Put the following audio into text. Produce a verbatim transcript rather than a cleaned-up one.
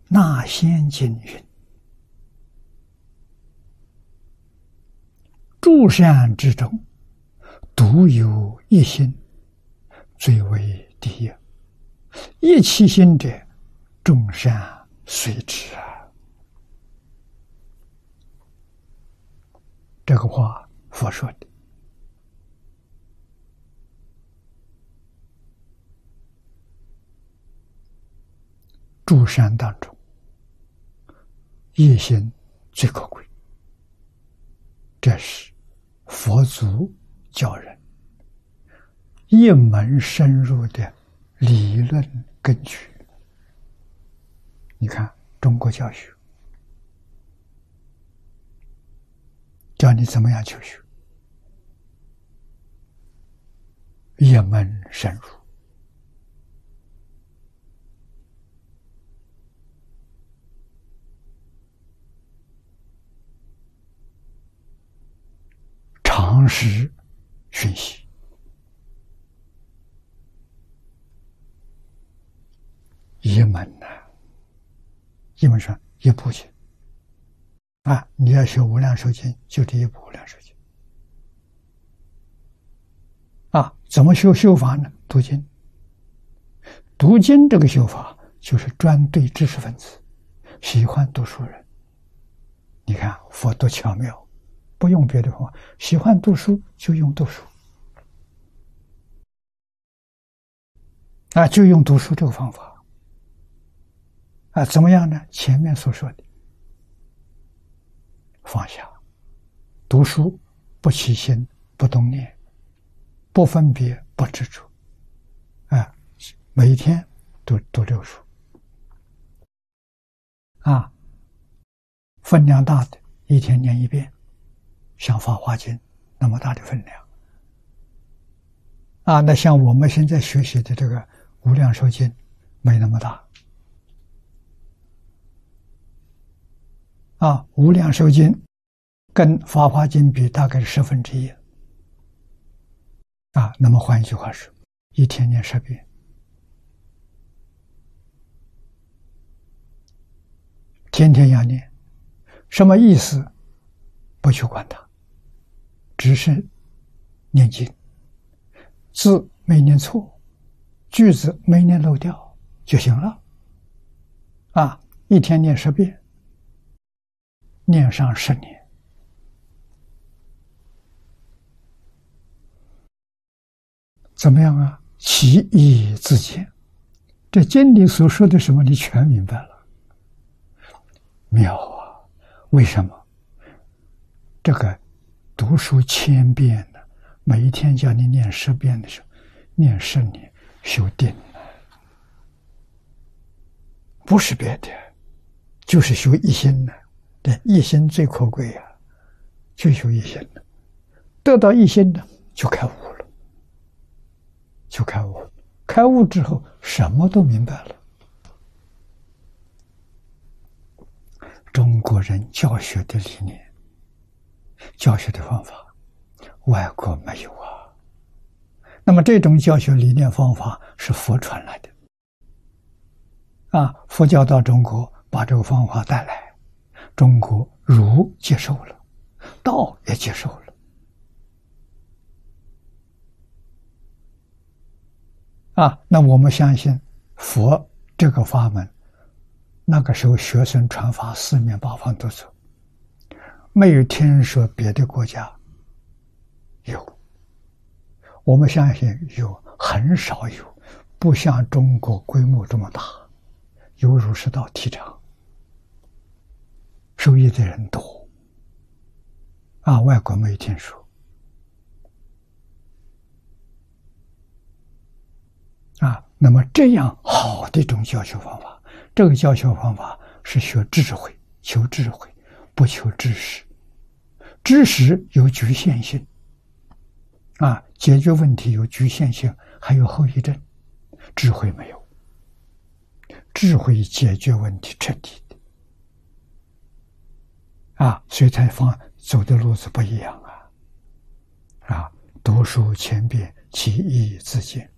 那仙经云：诸善之中，独有一心，最为第一。一其心者，众善随之啊！这个话佛说的。诸善当中，一心最可贵。这是佛祖教人一门深入的理论根据。你看中国教学教你怎么样求学，一门深入，常识学习，一门呐、啊，一门说一部经啊，你要学无量寿经，就这一部无量寿经啊。怎么修修法呢？读经，读经这个修法就是专对知识分子，喜欢读书人。你看佛多巧妙。不用别的方法，喜欢读书就用读书啊，就用读书这个方法啊，怎么样呢？前面所说的，放下，读书不起心，不动念，不分别，不执着，啊，每一天读读六书啊，分量大的，一天念一遍。像《法华经》那么大的分量啊，那像我们现在学习的这个《无量寿经》没那么大啊，《无量寿经》跟《法华经》比大概是十分之一啊。那么换一句话说，一天念十遍，天天要念，什么意思？不去管它。只是念经，字没念错，句子没念漏掉就行了啊！一天念十遍，念上十年，怎么样啊？其义自见，这经里所说的什么，你全明白了，妙啊！为什么？这个读书千遍呢，每一天叫你念十遍的时候，念十年修定了，不是别的，就是修一心呢。这一心最可贵啊，就修一心了。得到一心呢，就开悟了，就开悟了。开悟之后，什么都明白了。中国人教学的理念。教学的方法，外国没有啊。那么这种教学理念方法是佛传来的，啊，佛教到中国把这个方法带来，中国儒接受了，道也接受了，啊，那我们相信佛这个法门，那个时候学生传法四面八方都走。没有听说别的国家有，我们相信有，很少有，不像中国规模这么大，有儒释道提倡，受益的人多啊，外国没听说啊。那么这样好的一种教学方法，这个教学方法是学智慧，求智慧，不求知识。知识有局限性啊，解决问题有局限性，还有后遗症。智慧没有，智慧解决问题彻底的啊，所以才方走的路子不一样啊啊！读书千遍，其义自见。